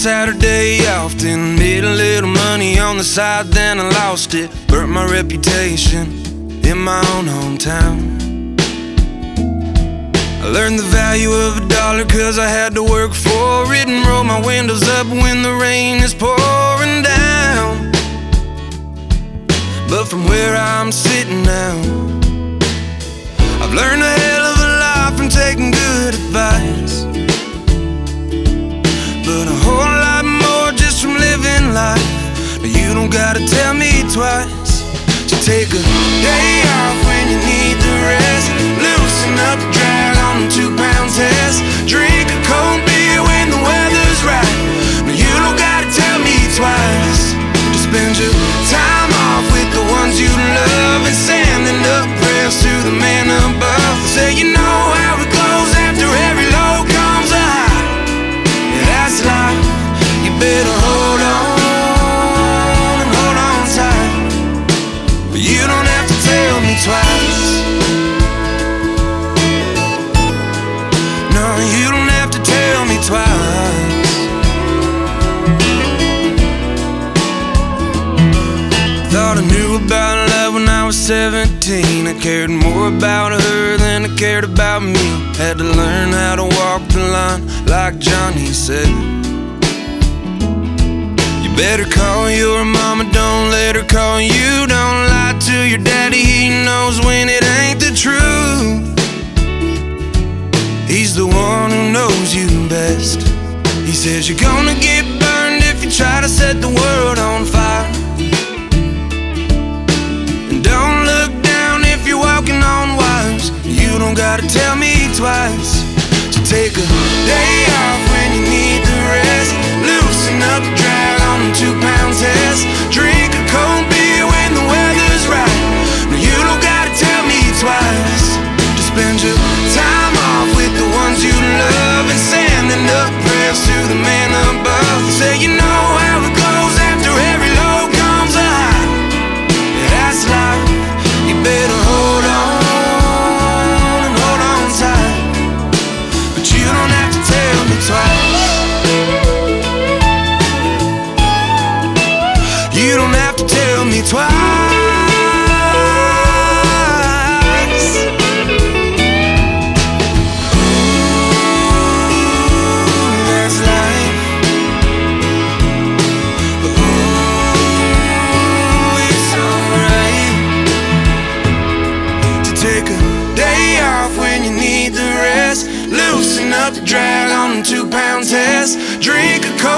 Saturday off, then made a little money on the side, then I lost it. Burnt my reputation in my own hometown. I learned the value of a dollar cause I had to work for it, and roll my windows up when the rain is pouring down. But from where I'm sitting now, I've learned a hell of a lot from taking good advice, but a whole lot more just from living life. But you don't gotta tell me twice to take a day off when you need the rest. Loosen up, drag on a 2-pound test. Drink a cold beer when the weather's right. But you don't gotta tell me twice to spend your time off with the ones you love, and sending up prayers to the man above. Say you know how it goes, after every low comes a high. Yeah, that's life. You better hold on and hold on tight. But you don't have to tell me twice. No, you don't have to tell me twice. Thought I knew about love when I was 17. I cared more about her than I cared about me. Had to learn how to walk the line like Johnny said. You better call your mama, don't let her call you. Don't lie to your daddy, he knows when it ain't the truth. He's the one who knows you best. He says you're gonna get burned if you try to set the world on fire. And don't look down if you're walking on wires. You don't gotta tell me twice to take a day off when you need the rest. Loosen up, drag on a 2-pound test. Drink a cold beer when the weather's right. No, you don't gotta tell me twice to spend your time off with the ones you love, and sending up prayers to the man above. Say you know how it goes, after every low comes a high. Yeah, that's life. You better hold on and hold on tight. But you don't have to tell me twice. You don't have to tell me twice. Take a day off when you need the rest. Loosen up, drag on a 2-pound test. Drink a cold